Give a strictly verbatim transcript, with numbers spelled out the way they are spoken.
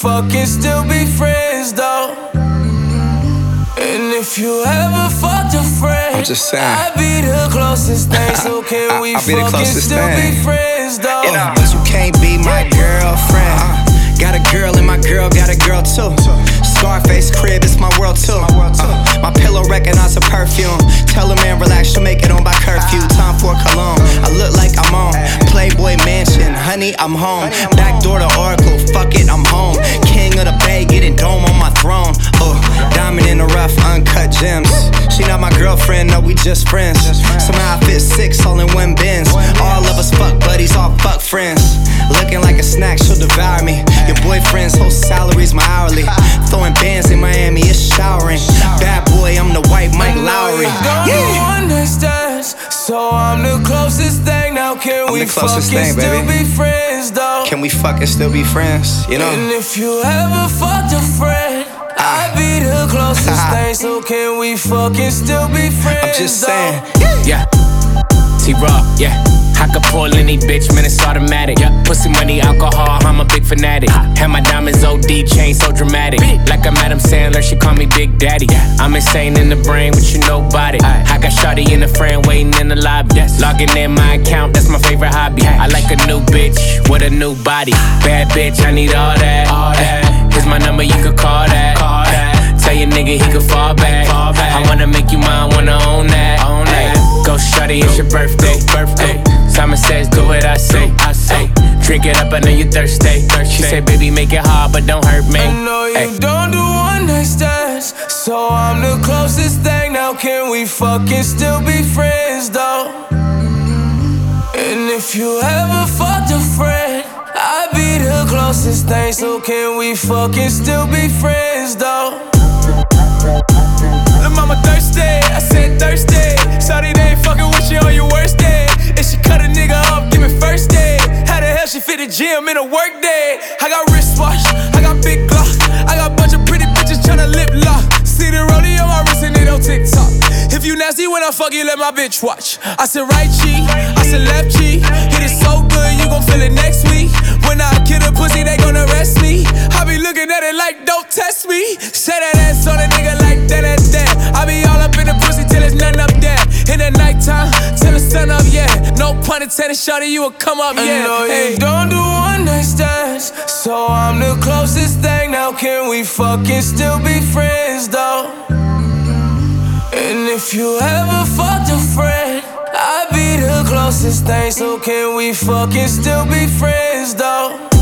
fucking still be friends though? And if you ever fucked a friend, I'm just saying, I'd be the closest thing. So can we fucking still thing. be friends though? You know, but you can't be my girlfriend. uh, Got a girl and my girl got a girl too. Scarface crib, it's my world too. uh, My pillow recognize a perfume. Tell a man relax, she'll make it on by curfew. Time for cologne, I look like I'm on Playboy Mansion, honey, I'm home. Back door to Oracle, fuck it, I'm home. King of the Bay, getting dome on my throne. Oh, diamond in the rough, uncut gems. She not my girlfriend, no, we just friends. Somehow I fit six all in one Benz. All of us fuck buddies, all fuck friends. Looking like a snack, she'll devour me. Your boyfriend's whole salary's my hourly. Throwing bands in Miami, it's showering. Bad boy, I'm the white Mike Lowry. Yeah. One night stands, so I'm the closest thing. Now can I'm we the closest fucking thing, still baby. be friends though? Can we fucking still be friends, you know? And if you ever fucked a friend, I'd be the closest thing. So can we fucking still be friends? I'm just though? saying. Yeah, T-Raw, yeah. I could pull any bitch, man, it's automatic. Yeah. Pussy, money, alcohol, I'm a big fanatic. Have my diamonds O D, chain so dramatic. Like I'm Adam Sandler, she call me Big Daddy. I'm insane in the brain, but you know about it. I got shawty in the frame, waiting in the lobby. Logging in my account, that's my favorite hobby. I like a new bitch with a new body. Bad bitch, I need all that. All that. Here's my number, you could call that. Call that. Tell your nigga he could fall back. Fall back. I wanna make you mine, wanna own that. Own that. Go shawty, it's your birthday. Birthday. Simon says, do what I say. I say, drink it up, I know you thirsty. She said, baby, make it hard, but don't hurt me. I know you Ay. don't do one night stands, so I'm the closest thing. Now can we fucking still be friends though? And if you ever fucked a friend, I'd be the closest thing. So can we fucking still be friends though? Lil' mama thirsty, I said thirsty. Shawty, they ain't fucking with you on your worst day. If she cut a nigga up, give me first day. How the hell she fit the gym in a work day? I got wristwatch, I got big Glock, I got bunch of pretty bitches tryna lip lock. See the rollie on my wrist and it on TikTok. If you nasty when I fuck you, let my bitch watch. I said right cheek, I said left cheek. Hit it so good, you gon' feel it next week. When I kill a pussy, they gon' arrest me. I be looking at it like, don't test me. Say that ass on a nigga like that, that, that. I be all up in the pussy till there's nothing up there. In the nighttime, till the sun up, yeah. No pun intended, shawty, you will come up, yeah. I know hey. You don't do one night stands, so I'm the closest thing. Now can we fucking still be friends though? And if you ever fucked a friend, I'd be the closest thing. So can we fucking still be friends though?